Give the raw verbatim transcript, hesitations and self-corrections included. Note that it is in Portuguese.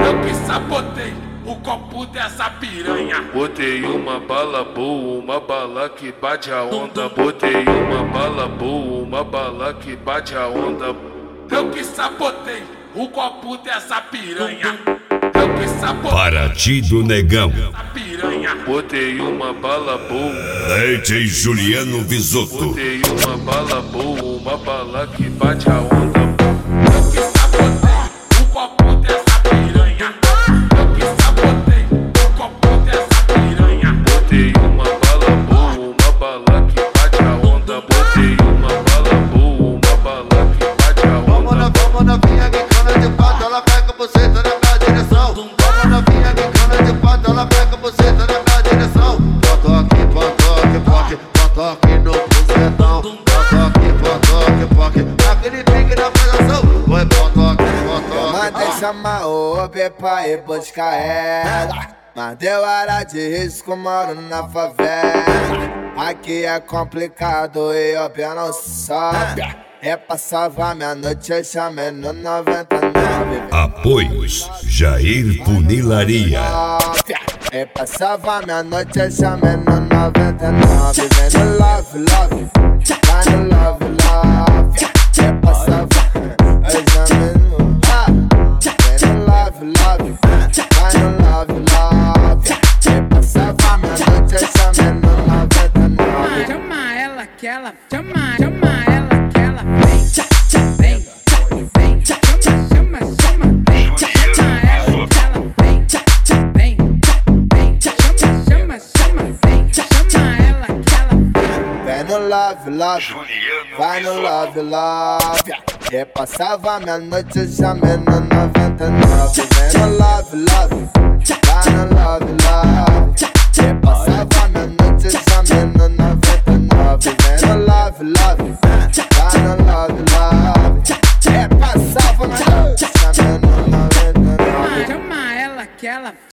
Eu que sabotei o copo dessa piranha. Botei uma bala boa, uma bala que bate a onda. Botei uma bala boa, uma bala que bate a onda. Eu que sabotei o copo dessa piranha. Eu que sabotei Partido Negão. essa piranha. Botei uma bala boa, D J Juliano Visotto. botei uma bala boa, uma bala que bate a onda. Eu que sabotei o copo dessa piranha. Eu que sabotei o copo dessa piranha. Botei uma bala boa, uma bala que bate a onda. Botei uma bala boa, uma bala que bate a Vamos na, onda. vamos novinha que cana de pato, ela pega você tá na minha direção. Vamos novinha que cana de pato, ela pega você tá na minha direção. Potoque, potoque, poque, potoque no bucetão. Potoque, potoque, poque, aquele pique na pegação. Oi, potoque, potoque. Mandei chamar o Uber pra ir buscar ela, mas deu hora de risco, moro na favela. Aqui é complicado e o pé não sobe. É pra salvar minha noite, eu chamei no noventa e nove. Apoios Jair Funilaria. É pra salvar minha noite, eu chamei no noventa e nove. Vem no love, love, vai no love, love. É pra salvar, eu chamei no ah. Vem no love, love, vai no love, love. É pra salvar minha noite, eu chamei no noventa e nove. Chama ela que ela, chama, chama ela que ela vem, vem, vem, chama, chama, chama, vem, chama ela que ela vem, vem, vem, chama, chama, chama, vem, chama ela que ela vem. Vem no love, love, vai no love, love. É pra salvar minha noite, eu chamei no noventa e nove. Vem no love, love, vai no love, love. É pra salvar minha noite, eu chamei no noventa e nove. Vem no love, love,